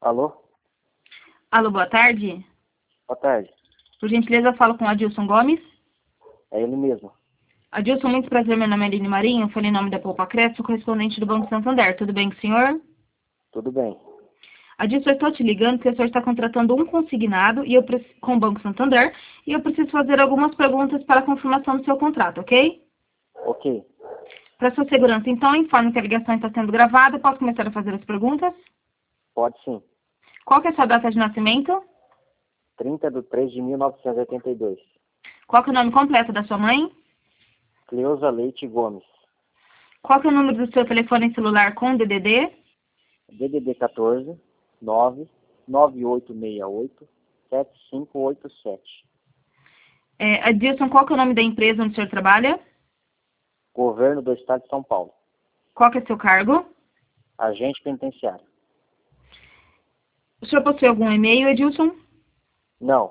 Alô? Alô, boa tarde. Boa tarde. Por gentileza, eu falo com o Adilson Gomes. É ele mesmo. Adilson, muito prazer, meu nome é Aline Marinho, falei em nome da Poupa Crédito, correspondente do Banco Santander. Tudo bem com o senhor? Tudo bem. Adilson, eu estou te ligando porque o senhor está contratando um consignado com o Banco Santander e eu preciso fazer algumas perguntas para a confirmação do seu contrato, ok? Ok. Para sua segurança, então, informe que a ligação está sendo gravada. Posso começar a fazer as perguntas? Pode sim. Qual que é a sua data de nascimento? 30/3/1982. Qual que é o nome completo da sua mãe? Cleusa Leite Gomes. Qual que é o número do seu telefone celular com DDD? DDD 14 99868 7587. Adilson, qual que é o nome da empresa onde o senhor trabalha? Governo do Estado de São Paulo. Qual que é o seu cargo? Agente penitenciário. O senhor possui algum e-mail, Edilson? Não.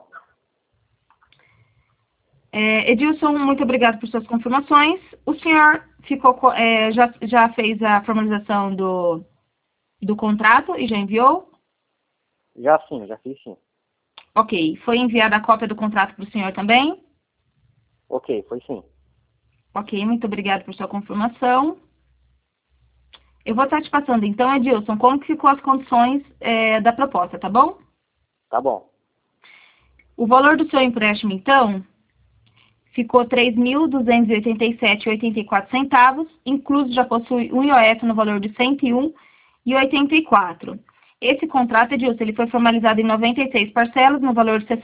Edilson, muito obrigado por suas confirmações. O senhor já fez a formalização do contrato e já enviou? Já sim, já fiz sim. Ok. Foi enviada a cópia do contrato para o senhor também? Ok, foi sim. Ok, muito obrigado por sua confirmação. Eu vou estar te passando, então, Edilson, como que ficou as condições da proposta, tá bom? Tá bom. O valor do seu empréstimo, então, ficou R$ 3.287,84, incluso já possui um IOF no valor de R$ 101,84. Esse contrato, Edilson, ele foi formalizado em 96 parcelas, no valor de R$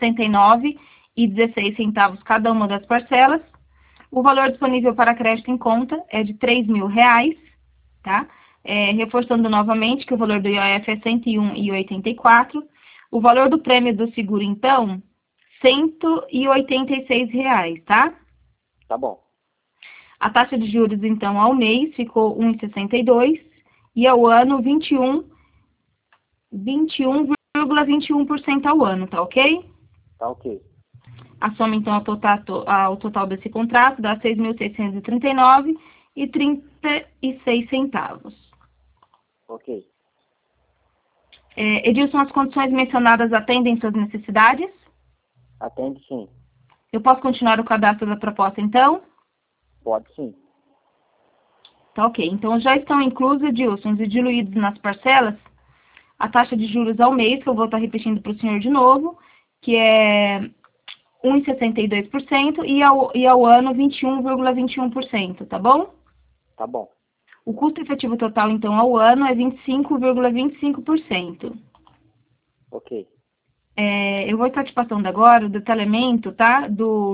69,16 cada uma das parcelas. O valor disponível para crédito em conta é de R$ 3.000, tá? Reforçando novamente que o valor do IOF é R$ 101,84. O valor do prêmio do seguro, então, R$ 186, tá? Tá bom. A taxa de juros, então, ao mês ficou 1,62 e ao ano 21,21% ao ano, tá ok? Tá ok. A soma, então, ao total desse contrato dá R$ 6.639,36. Ok. Edilson, as condições mencionadas atendem suas necessidades? Atende sim. Eu posso continuar o cadastro da proposta, então? Pode sim. Tá ok. Então, já estão inclusos, Edilson, e diluídos nas parcelas, a taxa de juros ao mês, que eu vou estar repetindo para o senhor de novo, que é 1,62% e ao ano 21,21%, tá bom? Tá bom. O custo efetivo total, então, ao ano é 25,25%. Ok. Eu vou estar te passando agora o detalhamento, tá?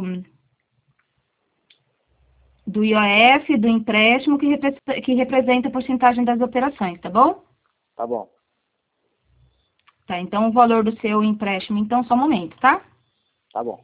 Do IOF, do empréstimo, que representa a porcentagem das operações, tá bom? Tá bom. Tá, então o valor do seu empréstimo, então, só um momento, tá? Tá bom.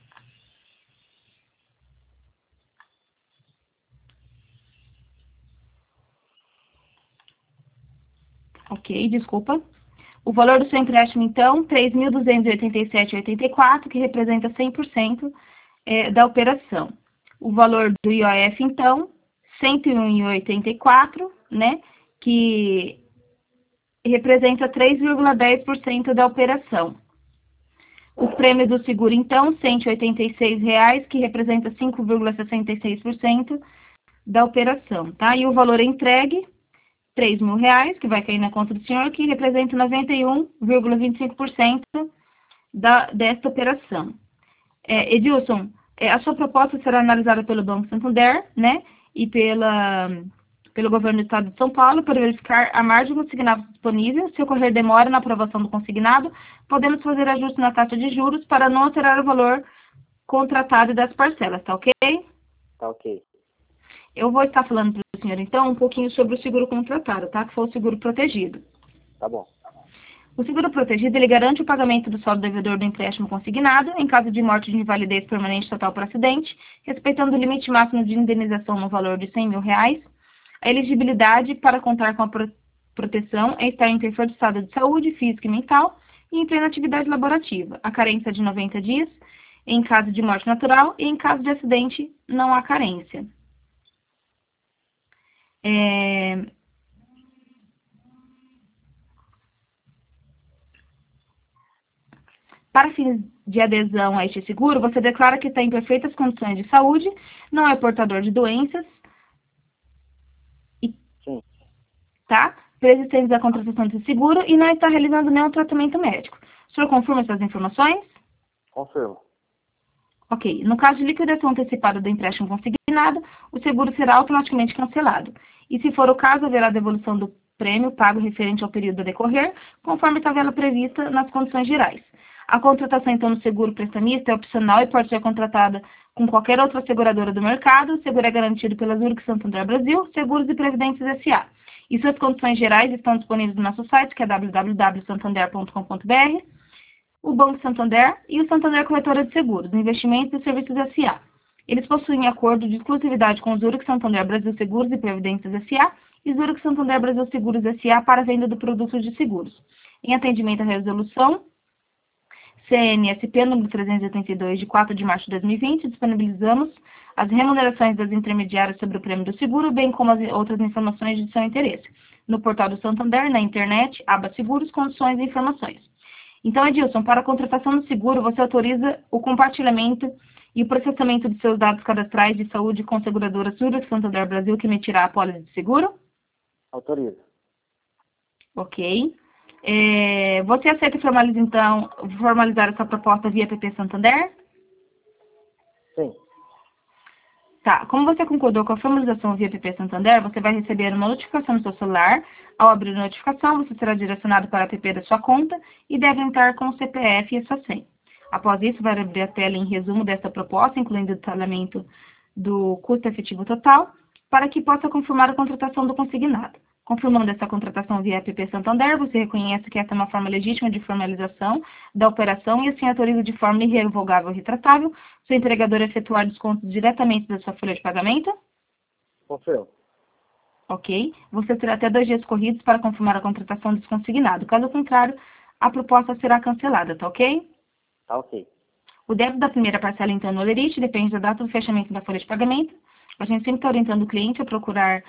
Ok, desculpa. O valor do seu empréstimo, então, R$ 3.287,84, que representa 100% da operação. O valor do IOF, então, R$ 101,84, né, que representa 3,10% da operação. O prêmio do seguro, então, R$ 186,00, que representa 5,66% da operação, tá? E o valor entregue, R$ 3.000, que vai cair na conta do senhor, que representa 91,25% desta operação. Edilson, a sua proposta será analisada pelo Banco Santander, né, e pelo Governo do Estado de São Paulo para verificar a margem consignada disponível. Se ocorrer demora na aprovação do consignado, podemos fazer ajuste na taxa de juros para não alterar o valor contratado das parcelas, tá ok? Tá ok. Eu vou estar falando para o senhor, então, um pouquinho sobre o seguro contratado, tá? Que foi o seguro protegido. Tá bom. O seguro protegido, ele garante o pagamento do saldo devedor do empréstimo consignado em caso de morte de invalidez permanente total por acidente, respeitando o limite máximo de indenização no valor de R$ 100.000. A elegibilidade para contar com a proteção é estar em perfeito estado de saúde física e mental e em plena atividade laborativa. A carência é de 90 dias em caso de morte natural e em caso de acidente não há carência. Para fins de adesão a este seguro, você declara que está em perfeitas condições de saúde, não é portador de doenças, Sim. tá? Preexistentes à contratação desse seguro e não está realizando nenhum tratamento médico. O senhor confirma essas informações? Confirmo. Ok. No caso de liquidação antecipada do empréstimo consignado, o seguro será automaticamente cancelado. E se for o caso, haverá devolução do prêmio pago referente ao período a decorrer, conforme tabela prevista nas condições gerais. A contratação, então, do seguro prestamista é opcional e pode ser contratada com qualquer outra seguradora do mercado. O seguro é garantido pela Zurich Santander Brasil, Seguros e Previdências S.A. E suas condições gerais estão disponíveis no nosso site, que é www.santander.com.br, o Banco Santander e o Santander Corretora de Seguros, Investimentos e Serviços S.A. Eles possuem acordo de exclusividade com o Zurich Santander Brasil Seguros e Previdências S.A. e Zurich Santander Brasil Seguros S.A. para a venda do produto de seguros. Em atendimento à resolução CNSP número 382, de 4 de março de 2020, disponibilizamos as remunerações das intermediárias sobre o prêmio do seguro, bem como as outras informações de seu interesse, no portal do Santander, na internet, aba Seguros, Condições e Informações. Então, Edilson, para a contratação do seguro, você autoriza o compartilhamento e o processamento de seus dados cadastrais de saúde com a seguradora Zurich Santander Brasil, que emitirá a pólice de seguro? Autorizo. Ok. Você aceita formalizar essa proposta via PP Santander? Sim. Tá. Como você concordou com a formalização via PP Santander, você vai receber uma notificação no seu celular. Ao abrir a notificação, você será direcionado para a PP da sua conta e deve entrar com o CPF e a sua senha. Após isso, vai abrir a tela em resumo dessa proposta, incluindo o detalhamento do custo efetivo total, para que possa confirmar a contratação do consignado. Confirmando essa contratação via PP Santander, você reconhece que essa é uma forma legítima de formalização da operação e assim autoriza de forma irrevogável e retratável seu empregador a efetuar descontos diretamente da sua folha de pagamento? Confirmo. Ok. Você terá até 2 dias corridos para confirmar a contratação desse consignado. Caso contrário, a proposta será cancelada, tá ok? Tá ok. O débito da primeira parcela, então, no Olerite, depende da data do fechamento da folha de pagamento. A gente sempre está orientando o cliente a procurar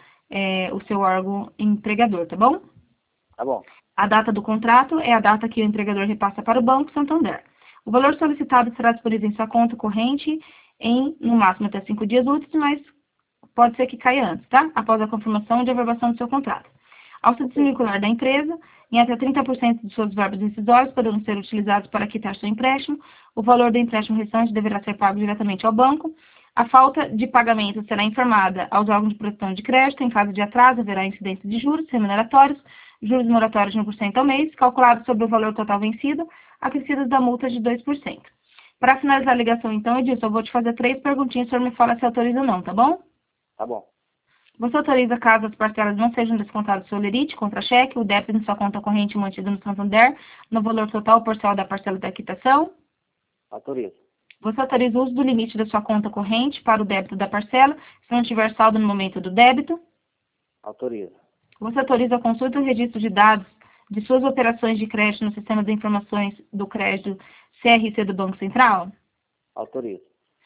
o seu órgão empregador, tá bom? Tá bom. A data do contrato é a data que o empregador repassa para o Banco Santander. O valor solicitado será disponível em sua conta corrente em, no máximo, até 5 dias úteis, mas pode ser que caia antes, tá? Após a confirmação de averbação do seu contrato. Ao se desvincular da empresa, em até 30% de seus verbos rescisórios poderão ser utilizados para quitar seu empréstimo. O valor do empréstimo restante deverá ser pago diretamente ao banco. A falta de pagamento será informada aos órgãos de proteção de crédito. Em caso de atraso, haverá incidência de juros remuneratórios, juros moratórios de 1% ao mês, calculados sobre o valor total vencido, acrescidos da multa de 2%. Para finalizar a ligação, então, Edilson, eu vou te fazer 3 perguntinhas, o senhor me fala se autoriza ou não, tá bom? Tá bom. Você autoriza caso as parcelas não sejam descontadas do seu Olerite, contra-cheque, o débito em sua conta corrente mantido no Santander, no valor total parcial da parcela da quitação? Autorizo. Você autoriza o uso do limite da sua conta corrente para o débito da parcela, se não tiver saldo no momento do débito? Autorizo. Você autoriza a consulta e o registro de dados de suas operações de crédito no sistema de informações do crédito CRC do Banco Central? Autorizo.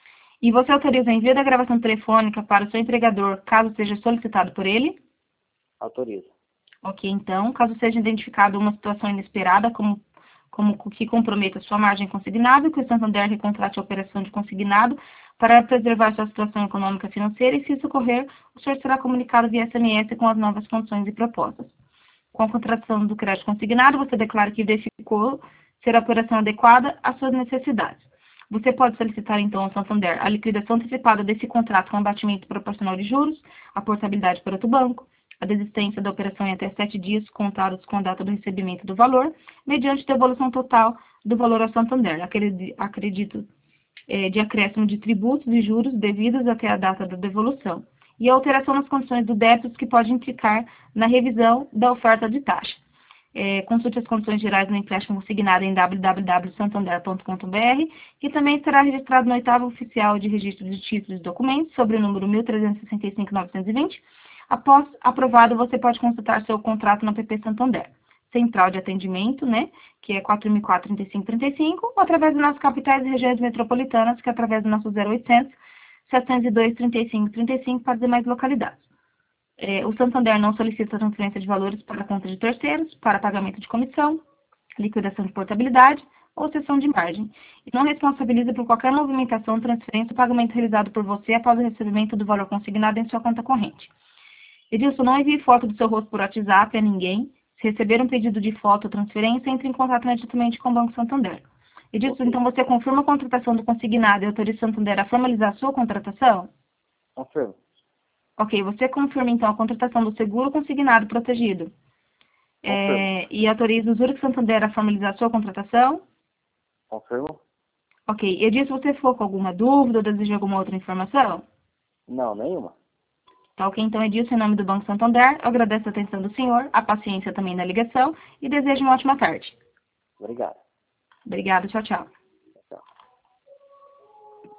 E você autoriza o envio da gravação telefônica para o seu empregador, caso seja solicitado por ele? Autorizo. Ok, então, caso seja identificada uma situação inesperada, como que comprometa sua margem consignável, que o Santander recontrate a operação de consignado para preservar sua situação econômica e financeira, e se isso ocorrer, o senhor será comunicado via SMS com as novas condições e propostas. Com a contratação do crédito consignado, você declara que verificou ser a operação adequada às suas necessidades. Você pode solicitar, então, ao Santander a liquidação antecipada desse contrato com abatimento proporcional de juros, a portabilidade para outro banco, a desistência da operação em até 7 dias contados com a data do recebimento do valor, mediante devolução total do valor ao Santander, acredito de acréscimo de tributos e juros devidos até a data da devolução, e a alteração nas condições do débito que pode implicar na revisão da oferta de taxa. Consulte as condições gerais do empréstimo consignado em www.santander.com.br, que também estará registrado no 8º oficial de registro de títulos e documentos, sobre o número 1365.920. Após aprovado, você pode consultar seu contrato na PP Santander. Central de atendimento, né, que é 4004-3535, ou através das nossas capitais e regiões metropolitanas, que é através do nosso 0800 702 3535 para as demais localidades. O Santander não solicita transferência de valores para a conta de terceiros, para pagamento de comissão, liquidação de portabilidade, ou cessão de margem, e não responsabiliza por qualquer movimentação, transferência ou pagamento realizado por você após o recebimento do valor consignado em sua conta corrente. Edilson, não envie foto do seu rosto por WhatsApp a ninguém. Se receber um pedido de foto ou transferência, entre em contato imediatamente com o Banco Santander. Edilson, Ok. então você confirma a contratação do consignado e autoriza o Santander a formalizar a sua contratação? Confirmo. Ok, você confirma então a contratação do seguro consignado protegido Confirmo. e autoriza o Zurich Santander a formalizar a sua contratação? Confirmo? Ok, Edilson, você ficou com alguma dúvida ou deseja alguma outra informação? Não, nenhuma. Tá ok, então Edilson, em nome do Banco Santander, eu agradeço a atenção do senhor, a paciência também na ligação e desejo uma ótima tarde. Obrigado. Obrigada, tchau, tchau.